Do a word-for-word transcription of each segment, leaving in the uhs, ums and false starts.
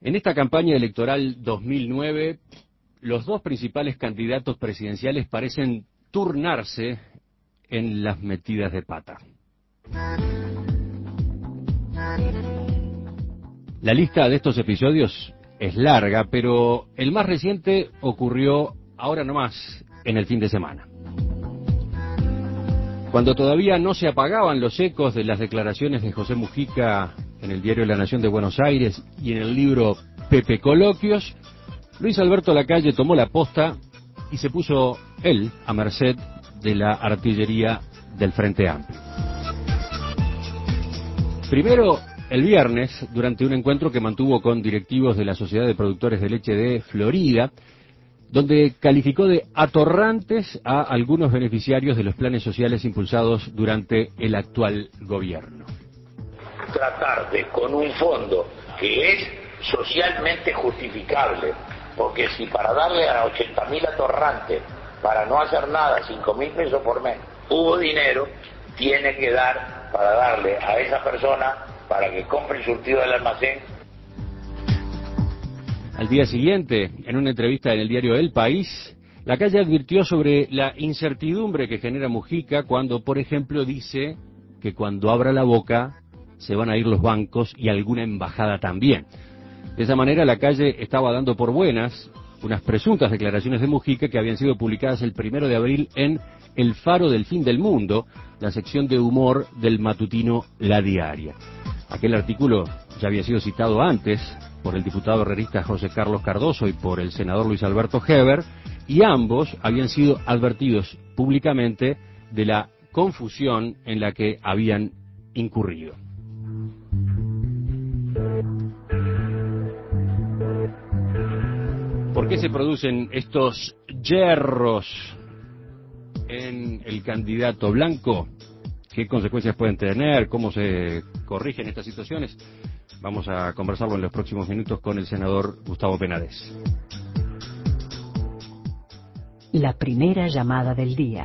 En esta campaña electoral dos mil nueve, los dos principales candidatos presidenciales parecen turnarse en las metidas de pata. La lista de estos episodios es larga, pero el más reciente ocurrió ahora nomás, en el fin de semana. Cuando todavía no se apagaban los ecos de las declaraciones de José Mujica en el diario La Nación de Buenos Aires y en el libro Pepe Coloquios, Luis Alberto Lacalle tomó la posta y se puso él a merced de la artillería del Frente Amplio. Primero, el viernes, durante un encuentro que mantuvo con directivos de la Sociedad de Productores de Leche de Florida, donde calificó de atorrantes a algunos beneficiarios de los planes sociales impulsados durante el actual gobierno. Tratar de, con un fondo que es socialmente justificable, porque si para darle a ochenta mil atorrantes, para no hacer nada, cinco mil pesos por mes, hubo dinero, tiene que dar para darle a esa persona para que compre el surtido del almacén. Al día siguiente, en una entrevista en el diario El País, Lacalle advirtió sobre la incertidumbre que genera Mujica cuando, por ejemplo, dice que cuando abra la boca se van a ir los bancos y alguna embajada también. De esa manera, Lacalle estaba dando por buenas unas presuntas declaraciones de Mujica que habían sido publicadas el primero de abril en El Faro del Fin del Mundo, la sección de humor del matutino La Diaria. Aquel artículo ya había sido citado antes por el diputado herrerista José Carlos Cardoso y por el senador Luis Alberto Heber, y ambos habían sido advertidos públicamente de la confusión en la que habían incurrido. ¿Por qué se producen estos yerros en el candidato blanco? ¿Qué consecuencias pueden tener? ¿Cómo se corrigen estas situaciones? Vamos a conversarlo en los próximos minutos con el senador Gustavo Penades. La primera llamada del día.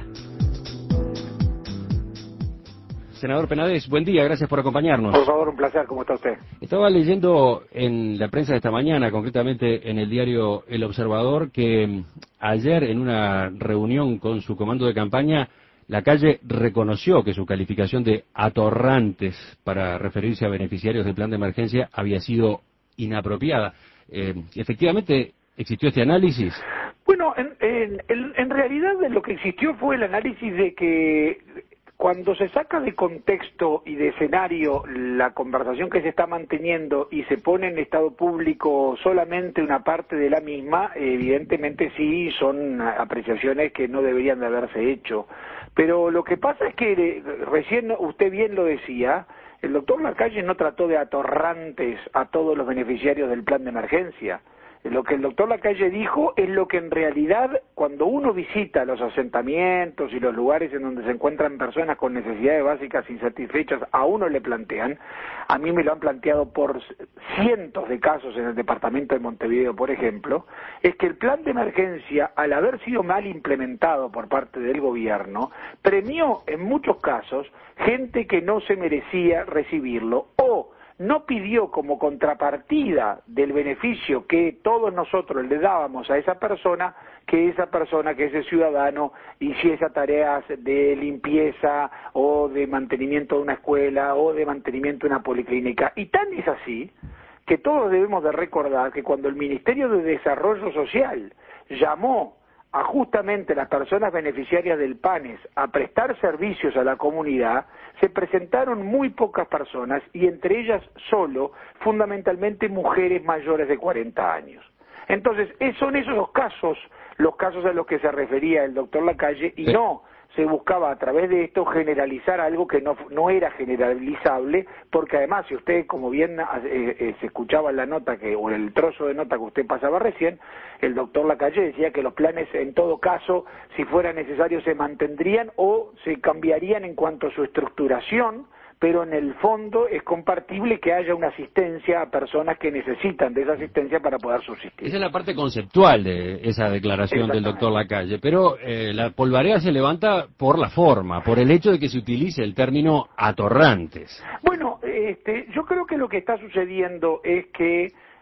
Senador Penades, buen día, gracias por acompañarnos. Por favor, un placer, ¿cómo está usted? Estaba leyendo en la prensa de esta mañana, concretamente en el diario El Observador, que ayer en una reunión con su comando de campaña, Lacalle reconoció que su calificación de atorrantes para referirse a beneficiarios del plan de emergencia había sido inapropiada. Eh, ¿Efectivamente existió este análisis? Bueno, en, en, en, en realidad lo que existió fue el análisis de que cuando se saca de contexto y de escenario la conversación que se está manteniendo y se pone en estado público solamente una parte de la misma, evidentemente sí son apreciaciones que no deberían de haberse hecho. Pero lo que pasa es que, recién usted bien lo decía, el doctor Lacalle no trató de atorrantes a todos los beneficiarios del plan de emergencia. Lo que el doctor Lacalle dijo es lo que en realidad, cuando uno visita los asentamientos y los lugares en donde se encuentran personas con necesidades básicas insatisfechas, a uno le plantean. A mí me lo han planteado por cientos de casos en el departamento de Montevideo, por ejemplo, es que el plan de emergencia, al haber sido mal implementado por parte del gobierno, premió en muchos casos gente que no se merecía recibirlo o no pidió como contrapartida del beneficio que todos nosotros le dábamos a esa persona, que esa persona, que ese ciudadano hiciese tareas de limpieza o de mantenimiento de una escuela o de mantenimiento de una policlínica. Y tan es así que todos debemos de recordar que cuando el Ministerio de Desarrollo Social llamó a justamente las personas beneficiarias del PANES a prestar servicios a la comunidad, se presentaron muy pocas personas y entre ellas solo, fundamentalmente mujeres mayores de cuarenta años. Entonces, son esos los casos, los casos a los que se refería el doctor Lacalle y no se buscaba a través de esto generalizar algo que no, no era generalizable, porque además, si usted, como bien eh, eh, se escuchaba en la nota, que o el trozo de nota que usted pasaba recién, el doctor Lacalle decía que los planes, en todo caso, si fuera necesario, se mantendrían o se cambiarían en cuanto a su estructuración, pero en el fondo es compartible que haya una asistencia a personas que necesitan de esa asistencia para poder subsistir. Esa es la parte conceptual de esa declaración del doctor Lacalle, pero eh, la polvareda se levanta por la forma, por el hecho de que se utilice el término atorrantes. Bueno, este, yo creo que lo que está sucediendo es que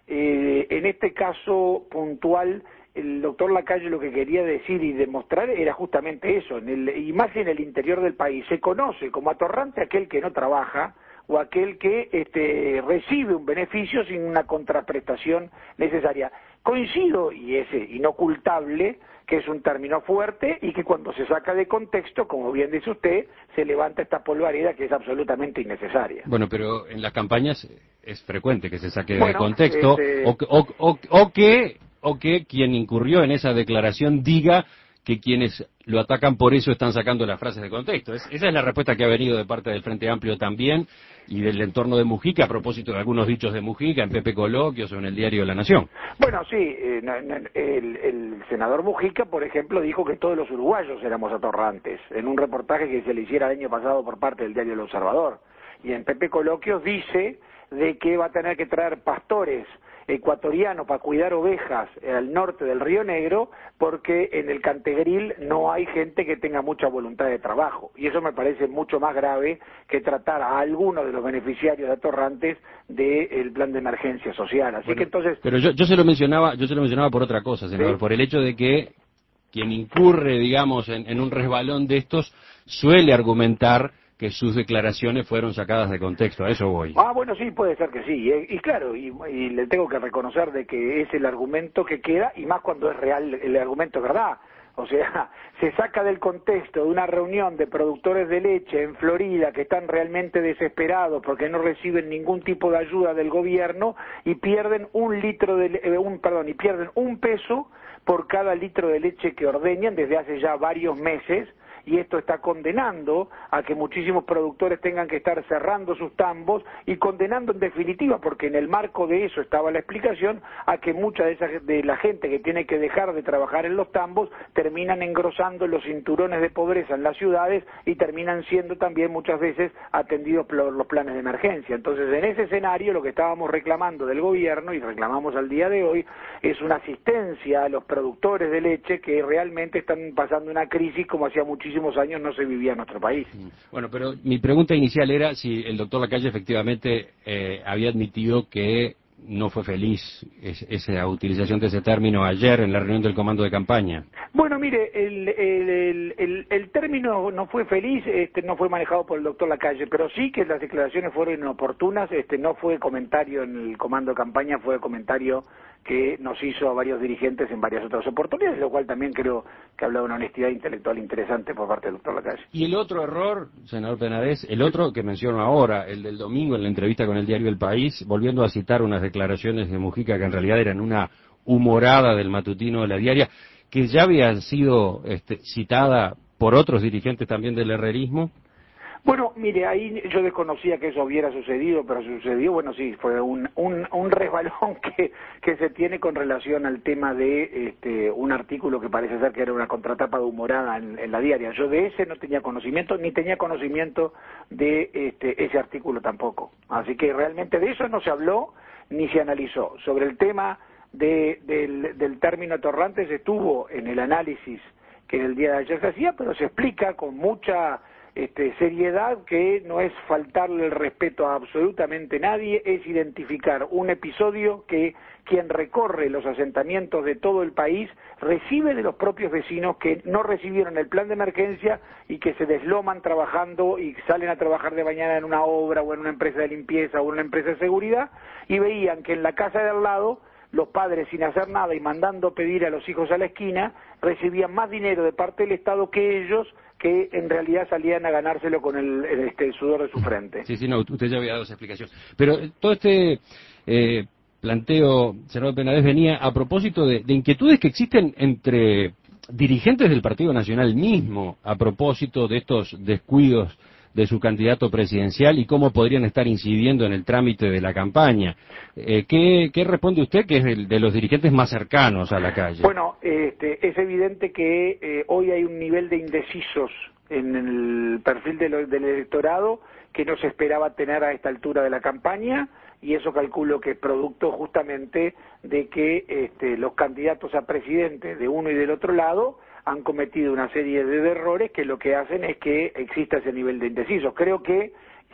Eh, en este caso puntual, el doctor Lacalle lo que quería decir y demostrar era justamente eso, en el, y más en el interior del país. Se conoce como atorrante aquel que no trabaja o aquel que este, recibe un beneficio sin una contraprestación necesaria. Coincido, y es inocultable, que es un término fuerte y que cuando se saca de contexto, como bien dice usted, se levanta esta polvareda que es absolutamente innecesaria. Bueno, pero en las campañas es frecuente que se saque Bueno, de contexto este... o, o, o, o que o que quien incurrió en esa declaración diga que quienes lo atacan por eso están sacando las frases de contexto. Es, esa es la respuesta que ha venido de parte del Frente Amplio también y del entorno de Mujica a propósito de algunos dichos de Mujica en Pepe Coloquios o en el diario La Nación. Bueno, sí, eh, el, el senador Mujica, por ejemplo, dijo que todos los uruguayos éramos atorrantes, en un reportaje que se le hiciera el año pasado por parte del diario El Observador. Y en Pepe Coloquios dice de que va a tener que traer pastores ecuatorianos para cuidar ovejas al norte del Río Negro porque en el Cantegril no hay gente que tenga mucha voluntad de trabajo, y eso me parece mucho más grave que tratar a algunos de los beneficiarios de atorrantes del plan de emergencia social. Así Bueno, que entonces... Pero yo, yo se lo mencionaba, yo se lo mencionaba por otra cosa, senador, ¿sí? por el hecho de que quien incurre, digamos, en, en un resbalón de estos suele argumentar que sus declaraciones fueron sacadas de contexto, a eso voy. Ah, bueno, sí, puede ser que sí, y, y claro, y, y le tengo que reconocer de que es el argumento que queda, y más cuando es real, el argumento es verdad. O sea, se saca del contexto de una reunión de productores de leche en Florida que están realmente desesperados porque no reciben ningún tipo de ayuda del gobierno y pierden un litro de eh, un perdón y pierden un peso por cada litro de leche que ordeñan desde hace ya varios meses. Y esto está condenando a que muchísimos productores tengan que estar cerrando sus tambos y condenando en definitiva, porque en el marco de eso estaba la explicación, a que mucha de, esa, de la gente que tiene que dejar de trabajar en los tambos terminan engrosando los cinturones de pobreza en las ciudades y terminan siendo también muchas veces atendidos por los planes de emergencia. Entonces, en ese escenario lo que estábamos reclamando del gobierno y reclamamos al día de hoy es una asistencia a los productores de leche que realmente están pasando una crisis como hacía muchísimo años no se vivía en nuestro país. Bueno, pero mi pregunta inicial era si el doctor Lacalle efectivamente eh, había admitido que no fue feliz es, esa utilización de ese término ayer en la reunión del comando de campaña. Bueno, mire, el, el, el, el, el término no fue feliz, este, no fue manejado por el doctor Lacalle, pero sí que las declaraciones fueron inoportunas, este, no fue comentario en el comando de campaña, fue comentario que nos hizo a varios dirigentes en varias otras oportunidades, lo cual también creo que habla de una honestidad intelectual interesante por parte del doctor Lacalle. Y el otro error, senador Penades, el otro que menciono ahora, el del domingo en la entrevista con el diario El País, volviendo a citar unas declaraciones de Mujica que en realidad eran una humorada del matutino de la diaria, que ya había sido este, citada por otros dirigentes también del herrerismo. Bueno, mire, ahí yo desconocía que eso hubiera sucedido, pero sucedió, bueno, sí, fue un, un, un resbalón que, que se tiene con relación al tema de este, un artículo que parece ser que era una contratapa de humorada en, en la diaria. Yo de ese no tenía conocimiento, ni tenía conocimiento de este, ese artículo tampoco. Así que realmente de eso no se habló ni se analizó. Sobre el tema de, del, del término atorrante se estuvo en el análisis que en el día de ayer se hacía, pero se explica con mucha... Este, seriedad, que no es faltarle el respeto a absolutamente nadie, es identificar un episodio que quien recorre los asentamientos de todo el país recibe de los propios vecinos que no recibieron el plan de emergencia y que se desloman trabajando y salen a trabajar de mañana en una obra o en una empresa de limpieza o en una empresa de seguridad y veían que en la casa de al lado los padres, sin hacer nada y mandando pedir a los hijos a la esquina, recibían más dinero de parte del Estado que ellos, que en realidad salían a ganárselo con el, el, este, el sudor de su frente. Sí, sí, no, usted ya había dado esa explicación. Pero todo este eh, planteo, senador Penades, venía a propósito de, de inquietudes que existen entre dirigentes del Partido Nacional mismo, a propósito de estos descuidos de su candidato presidencial y cómo podrían estar incidiendo en el trámite de la campaña. Eh, ¿qué, ¿Qué responde usted, que es el de los dirigentes más cercanos a la calle? Bueno, este, es evidente que eh, hoy hay un nivel de indecisos en el perfil de lo, del electorado que no se esperaba tener a esta altura de la campaña, y eso calculo que es producto justamente de que este, los candidatos a presidente de uno y del otro lado han cometido una serie de errores que lo que hacen es que exista ese nivel de indecisos. Creo que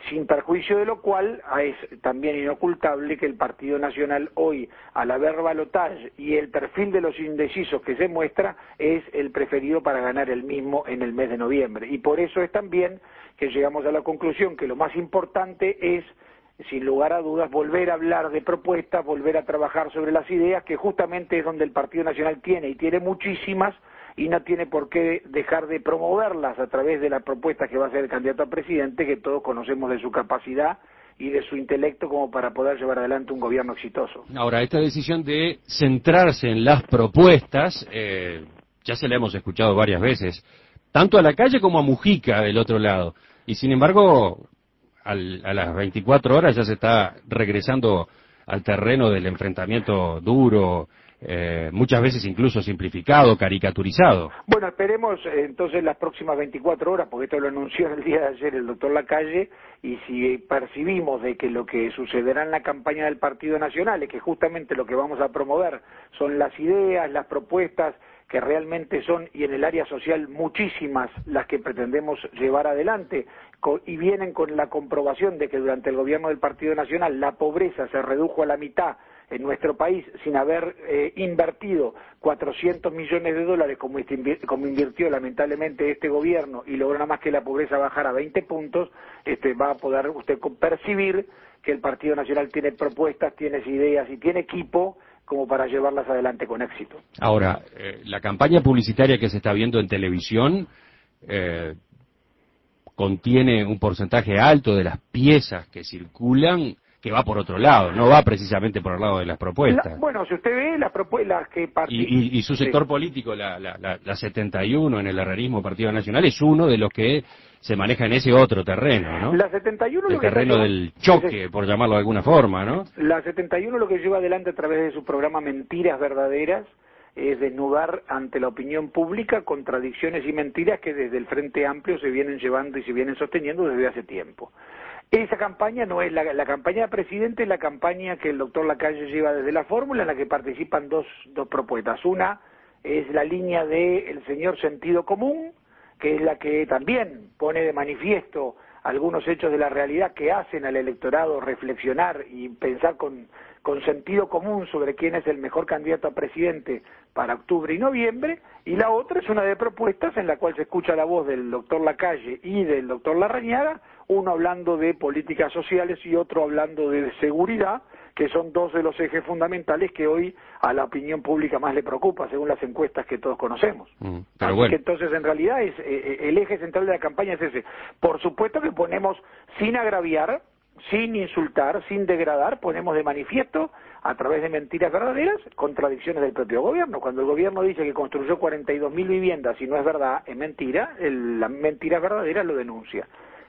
sin perjuicio de lo cual es también inocultable que el Partido Nacional hoy, al haber balotaje y el perfil de los indecisos que se muestra, es el preferido para ganar el mismo en el mes de noviembre. Y por eso es también que llegamos a la conclusión que lo más importante es, sin lugar a dudas, volver a hablar de propuestas, volver a trabajar sobre las ideas, que justamente es donde el Partido Nacional tiene, y tiene muchísimas, y no tiene por qué dejar de promoverlas a través de la propuesta que va a hacer el candidato a presidente, que todos conocemos de su capacidad y de su intelecto como para poder llevar adelante un gobierno exitoso. Ahora, esta decisión de centrarse en las propuestas, eh, ya se la hemos escuchado varias veces, tanto a Lacalle como a Mujica del otro lado, y sin embargo, al, a las veinticuatro horas ya se está regresando al terreno del enfrentamiento duro, Eh, muchas veces incluso simplificado, caricaturizado. Bueno, esperemos eh, entonces las próximas veinticuatro horas, porque esto lo anunció el día de ayer el doctor Lacalle, y si percibimos de que lo que sucederá en la campaña del Partido Nacional es que justamente lo que vamos a promover son las ideas, las propuestas que realmente son, y en el área social muchísimas, las que pretendemos llevar adelante, y vienen con la comprobación de que durante el gobierno del Partido Nacional la pobreza se redujo a la mitad en nuestro país sin haber eh, invertido cuatrocientos millones de dólares como, como invirtió lamentablemente este gobierno, y logró nada más que la pobreza bajar a veinte puntos, este, va a poder usted percibir que el Partido Nacional tiene propuestas, tiene ideas y tiene equipo como para llevarlas adelante con éxito. Ahora, eh, la campaña publicitaria que se está viendo en televisión eh, contiene un porcentaje alto de las piezas que circulan que va por otro lado, no va precisamente por el lado de las propuestas. La, bueno, si usted ve las propuestas que y, y, y su sector sí. político, la, la, la, la setenta y uno en el herrerismo Partido Nacional, es uno de los que se maneja en ese otro terreno, ¿no? La setenta y uno el lo que terreno está, del choque, por llamarlo de alguna forma, ¿no? La setenta y uno lo que lleva adelante a través de su programa Mentiras Verdaderas es desnudar ante la opinión pública contradicciones y mentiras que desde el Frente Amplio se vienen llevando y se vienen sosteniendo desde hace tiempo. Esa campaña no es la, la campaña de presidente, es la campaña que el doctor Lacalle lleva desde la fórmula, en la que participan dos, dos propuestas. Una es la línea del señor Sentido Común, que es la que también pone de manifiesto algunos hechos de la realidad que hacen al electorado reflexionar y pensar con, con sentido común sobre quién es el mejor candidato a presidente para octubre y noviembre, y la otra es una de propuestas en la cual se escucha la voz del doctor Lacalle y del doctor Larrañaga, uno hablando de políticas sociales y otro hablando de seguridad, que son dos de los ejes fundamentales que hoy a la opinión pública más le preocupa, según las encuestas que todos conocemos. Mm, pero Así bueno. que entonces en realidad es eh, el eje central de la campaña es ese. Por supuesto que ponemos, sin agraviar, sin insultar, sin degradar, ponemos de manifiesto a través de mentiras verdaderas contradicciones del propio gobierno. Cuando el gobierno dice que construyó cuarenta y dos mil viviendas y no es verdad, es mentira, el, la mentira verdadera lo denuncia.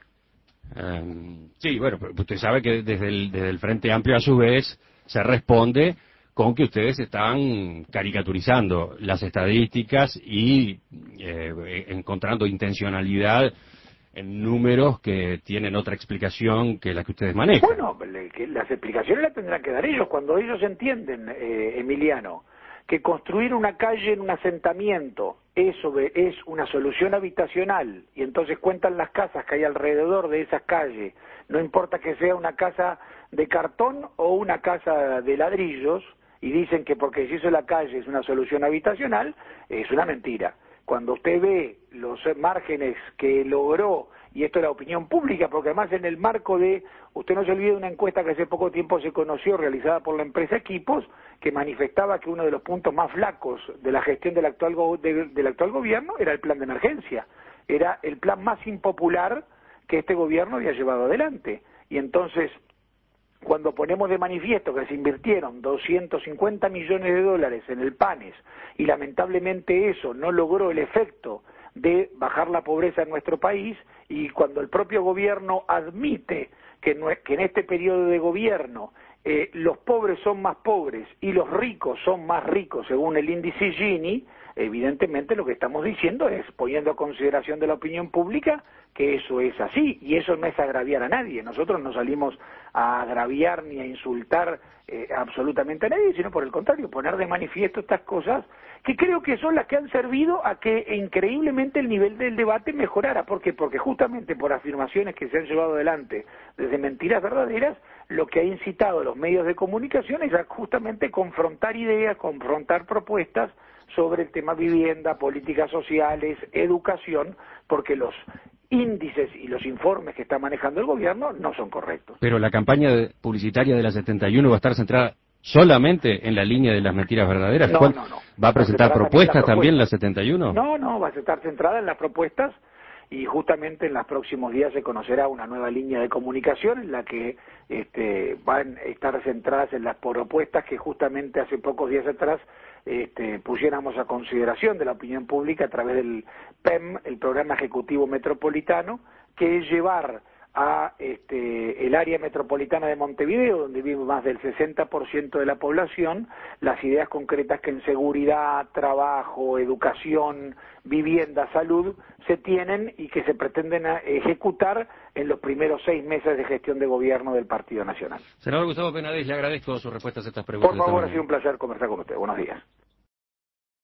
Um, sí, bueno, usted sabe que desde el, desde el Frente Amplio a su vez se responde con que ustedes están caricaturizando las estadísticas y eh, encontrando intencionalidad en números que tienen otra explicación que la que ustedes manejan. Bueno, que las explicaciones las tendrán que dar ellos cuando ellos entienden, eh, Emiliano, que construir una calle en un asentamiento eso es una solución habitacional, y entonces cuentan las casas que hay alrededor de esas calles, no importa que sea una casa de cartón o una casa de ladrillos, y dicen que porque se hizo la calle es una solución habitacional, es una mentira. Cuando usted ve los márgenes que logró, y esto es la opinión pública, porque además en el marco de, usted no se olvide de una encuesta que hace poco tiempo se conoció, realizada por la empresa Equipos, que manifestaba que uno de los puntos más flacos de la gestión del actual, go, de, del actual gobierno era el plan de emergencia, era el plan más impopular que este gobierno había llevado adelante, y entonces cuando ponemos de manifiesto que se invirtieron doscientos cincuenta millones de dólares en el PANES y lamentablemente eso no logró el efecto de bajar la pobreza en nuestro país, y cuando el propio gobierno admite que, no, que en este periodo de gobierno eh, los pobres son más pobres y los ricos son más ricos según el índice Gini, evidentemente lo que estamos diciendo es, poniendo a consideración de la opinión pública, que eso es así, y eso no es agraviar a nadie. Nosotros no salimos a agraviar ni a insultar eh, absolutamente a nadie, sino por el contrario, poner de manifiesto estas cosas que creo que son las que han servido a que increíblemente el nivel del debate mejorara. ¿Por qué? Porque justamente por afirmaciones que se han llevado adelante desde mentiras verdaderas, lo que ha incitado a los medios de comunicación es a justamente confrontar ideas, confrontar propuestas sobre el tema vivienda, políticas sociales, educación, porque los índices y los informes que está manejando el gobierno no son correctos. Pero la campaña publicitaria de la setenta y uno va a estar centrada solamente en la línea de las mentiras verdaderas. No, ¿Cuál? no, no. ¿Va a presentar Va a propuestas también también la setenta y uno? No, no, va a estar centrada en las propuestas y justamente en los próximos días se conocerá una nueva línea de comunicación en la que este, van a estar centradas en las propuestas que justamente hace pocos días atrás este, pusiéramos a consideración de la opinión pública a través del P E M, el Programa Ejecutivo Metropolitano, que es llevar a este, el área metropolitana de Montevideo, donde vive más del sesenta por ciento de la población, las ideas concretas que en seguridad, trabajo, educación, vivienda, salud, se tienen y que se pretenden ejecutar en los primeros seis meses de gestión de gobierno del Partido Nacional. Senador Gustavo Penades, le agradezco sus respuestas a estas preguntas. Por favor, ha sido un placer conversar con usted. Buenos días.